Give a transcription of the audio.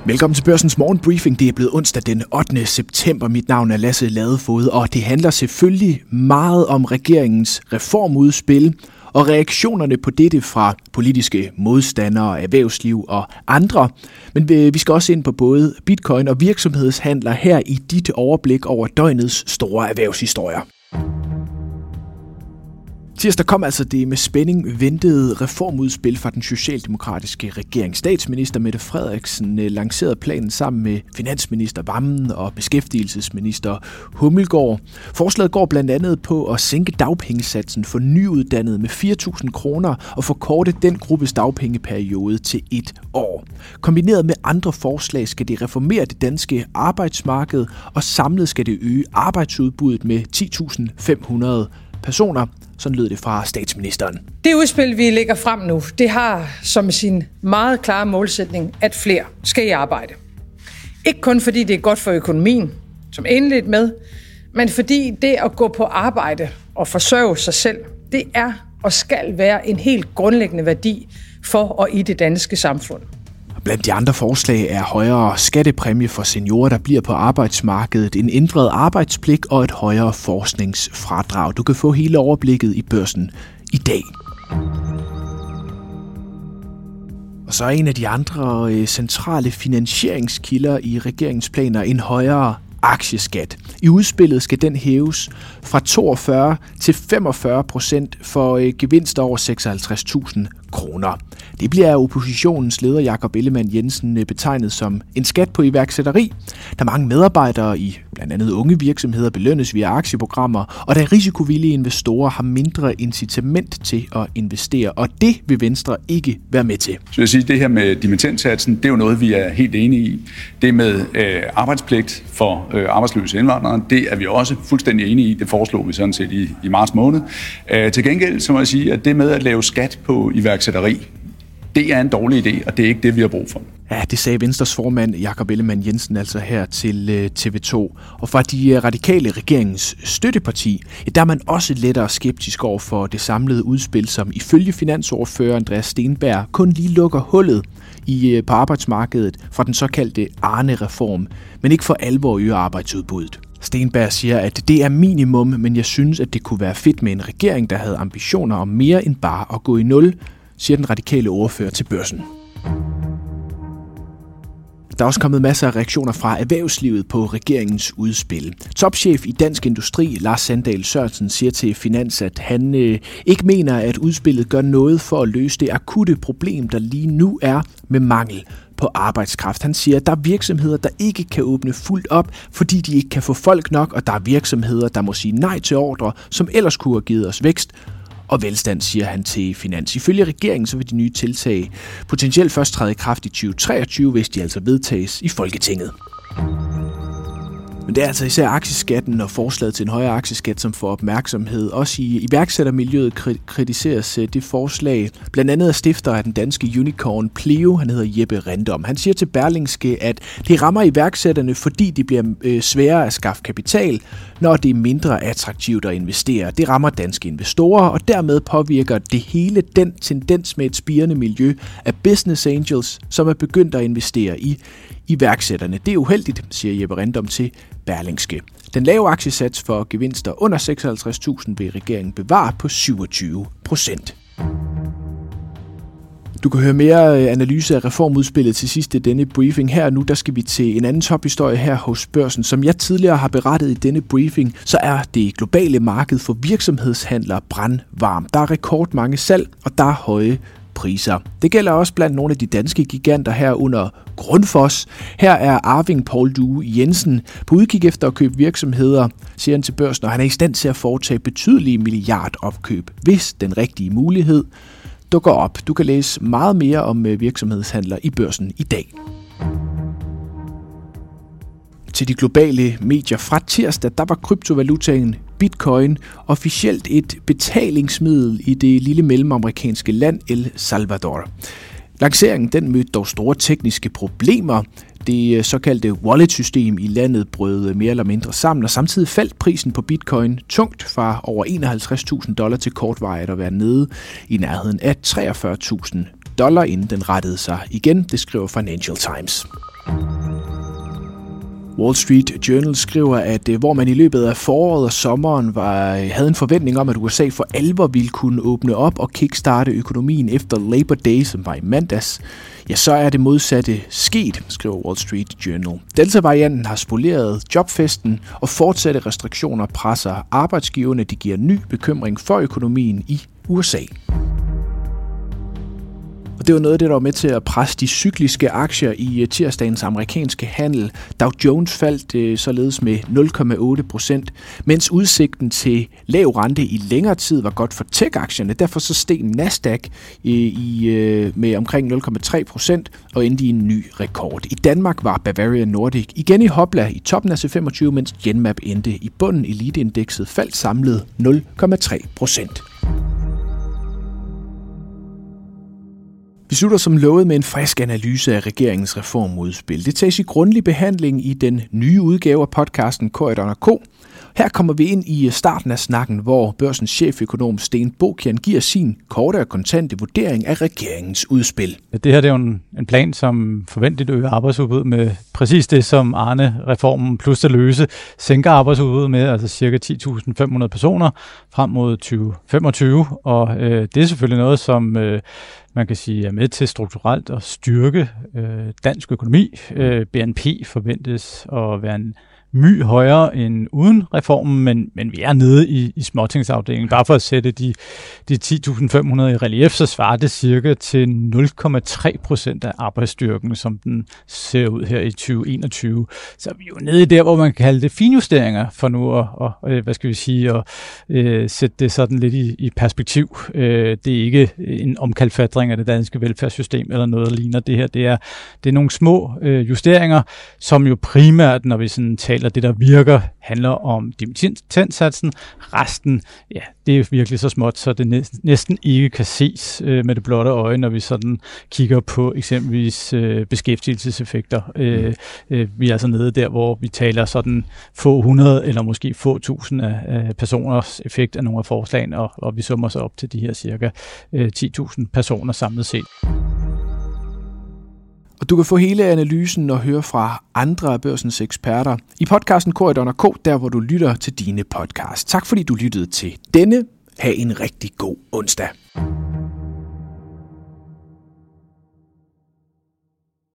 Velkommen til Børsens morgenbriefing. Det er blevet onsdag den 8. september. Mit navn er Lasse Ladefoged, og det handler selvfølgelig meget om regeringens reformudspil og reaktionerne på dette fra politiske modstandere, erhvervsliv og andre. Men vi skal også ind på både Bitcoin og virksomhedshandler her i dit overblik over døgnets store erhvervshistorier. Tirsdag kom altså det med spænding ventede reformudspil fra den socialdemokratiske regering. Statsminister Mette Frederiksen lancerede planen sammen med finansminister Wammen og beskæftigelsesminister Hummelgaard. Forslaget går blandt andet på at sænke dagpengesatsen for nyuddannede med 4.000 kroner og forkorte den gruppes dagpengeperiode til 1 år. Kombineret med andre forslag skal det reformere det danske arbejdsmarked, og samlet skal det øge arbejdsudbuddet med 10.500 personer. Sådan lød det fra statsministeren. Det udspil, vi lægger frem nu, det har som sin meget klare målsætning, at flere skal i arbejde. Ikke kun fordi det er godt for økonomien, som indledt med, men fordi det at gå på arbejde og forsørge sig selv, det er og skal være en helt grundlæggende værdi for og i det danske samfund. Blandt de andre forslag er højere skattepræmie for seniorer, der bliver på arbejdsmarkedet, en ændret arbejdspligt og et højere forskningsfradrag. Du kan få hele overblikket i Børsen i dag. Og så er en af de andre centrale finansieringskilder i regeringens planer en højere aktieskat. I udspillet skal den hæves fra 42 til 45% for gevinster over 56.000 kroner. Det bliver af oppositionens leder Jakob Ellemann-Jensen betegnet som en skat på iværksætteri, da mange medarbejdere i blandt andet unge virksomheder belønnes via aktieprogrammer, og da risikovillige investorer har mindre incitament til at investere, og det vil Venstre ikke være med til. Så jeg siger, det her med dimittendsatsen, det er jo noget, vi er helt enige i. Det med arbejdspligt for arbejdsløse indvandrere, det er vi også fuldstændig enige i. Det foreslog vi sådan set i marts måned. Til gengæld så må jeg sige, at det med at lave skat på iværksætteri, det er en dårlig idé, og det er ikke det, vi har brug for. Ja, det sagde Venstres formand Jakob Ellemann-Jensen altså her til TV2. Og fra de radikale regeringens støtteparti, der er man også lettere skeptisk over for det samlede udspil, som ifølge finansordfører Andreas Steenberg kun lige lukker hullet på arbejdsmarkedet fra den såkaldte Arne-reform, men ikke for alvor øger arbejdsudbuddet. Steenberg siger, at det er minimum, men jeg synes, at det kunne være fedt med en regering, der havde ambitioner om mere end bare at gå i nul, siger den radikale ordfører til Børsen. Der er også kommet masser af reaktioner fra erhvervslivet på regeringens udspil. Topchef i Dansk Industri, Lars Sandahl Sørensen, siger til Finans, at han ikke mener, at udspillet gør noget for at løse det akutte problem, der lige nu er med mangel på arbejdskraft. Han siger, at der er virksomheder, der ikke kan åbne fuldt op, fordi de ikke kan få folk nok, og der er virksomheder, der må sige nej til ordre, som ellers kunne have givet os vækst og velstand, siger han til Finans. Ifølge regeringen så vil de nye tiltag potentielt først træde i kraft i 2023, hvis de altså vedtages i Folketinget. Men det er altså især aktieskatten og forslaget til en højere aktieskat, som får opmærksomhed. Også i iværksættermiljøet kritiseres det forslag, blandt andet af stifter af den danske unicorn Pleo, han hedder Jeppe Rindom. Han siger til Berlingske, at det rammer iværksætterne, fordi de bliver sværere at skaffe kapital, når det er mindre attraktivt at investere. Det rammer danske investorer, og dermed påvirker det hele den tendens med et spirende miljø af business angels, som er begyndt at investere i iværksætterne. Det er uheldigt, siger Jeppe Rindom til Berlingske. Den lave aktiesats for gevinster under 56.000 vil regeringen bevare på 27%. Du kan høre mere analyse af reformudspillet til sidst i denne briefing. Her nu, der skal vi til en anden tophistorie her hos Børsen. Som jeg tidligere har berettet i denne briefing, så er det globale marked for virksomhedshandler brandvarmt. Der er rekordmange salg, og der er høje priser. Det gælder også blandt nogle af de danske giganter herunder Grundfos. Her er Arving Poul Due Jensen på udkig efter at købe virksomheder, siger han til Børsen, og han er i stand til at foretage betydelige milliardopkøb, hvis den rigtige mulighed dukker op. Du kan læse meget mere om virksomhedshandler i Børsen i dag. Til de globale medier fra tirsdag, der var kryptovalutaen Bitcoin officielt et betalingsmiddel i det lille mellemamerikanske land El Salvador. Lanceringen den mødte dog store tekniske problemer. Det såkaldte wallet-system i landet brød mere eller mindre sammen, og samtidig faldt prisen på bitcoin tungt fra over $51.000 til kortvarigt at være nede i nærheden af $43.000, inden den rettede sig igen, det skriver Financial Times. Wall Street Journal skriver, at hvor man i løbet af foråret og sommeren havde en forventning om, at USA for alvor ville kunne åbne op og kickstarte økonomien efter Labor Day, som var i mandags, ja, så er det modsatte sket, skriver Wall Street Journal. Delta-varianten har spoleret jobfesten, og fortsatte restriktioner presser arbejdsgiverne. De giver ny bekymring for økonomien i USA. Og det var noget af det, der var med til at presse de cykliske aktier i tirsdagens amerikanske handel. Dow Jones faldt således med 0,8%, mens udsigten til lav rente i længere tid var godt for tech-aktierne. Derfor så steg Nasdaq med omkring 0,3% og endte i en ny rekord. I Danmark var Bavarian Nordic igen i hopla i toppen af C25, mens Genmab endte i bunden. Eliteindekset faldt samlet 0,3%. Vi slutter som lovet med en frisk analyse af regeringens reformudspil. Det tages i grundig behandling i den nye udgave af podcasten Corydon & Co. Her kommer vi ind i starten af snakken, hvor Børsens cheføkonom Sten Bokian giver sin korte og kontante vurdering af regeringens udspil. Det her det er jo en plan, som forventeligt øger arbejdsudbud med præcis det, som Arne-reformen plus det løse sænker arbejdsudbuddet med, altså ca. 10.500 personer frem mod 2025. Og det er selvfølgelig noget, som man kan sige er med til strukturelt at styrke dansk økonomi. BNP forventes at være en my højere end uden reformen, men vi er nede i småtingsafdelingen. Bare for at sætte de 10.500 i relief, så svarer det cirka til 0,3% af arbejdsstyrken, som den ser ud her i 2021. Så vi er jo nede i der, hvor man kan kalde det finjusteringer for nu at sætte det sådan lidt i perspektiv. Det er ikke en omkalfatring af det danske velfærdssystem eller noget, der ligner det her. Det er nogle små justeringer, som jo primært, når vi sådan taler det, der virker, handler om dimittendsatsen. Resten, ja, det er virkelig så småt, så det næsten ikke kan ses med det blotte øje, når vi sådan kigger på eksempelvis beskæftigelseseffekter. Vi er altså nede der, hvor vi taler sådan få 100 eller måske få 1000 af personers effekt af nogle af forslagene, og vi summer så op til de her cirka 10.000 personer samlet set. Og du kan få hele analysen og høre fra andre af Børsens eksperter i podcasten Corydon & Co., der hvor du lytter til dine podcasts. Tak fordi du lyttede til denne. Ha' en rigtig god onsdag.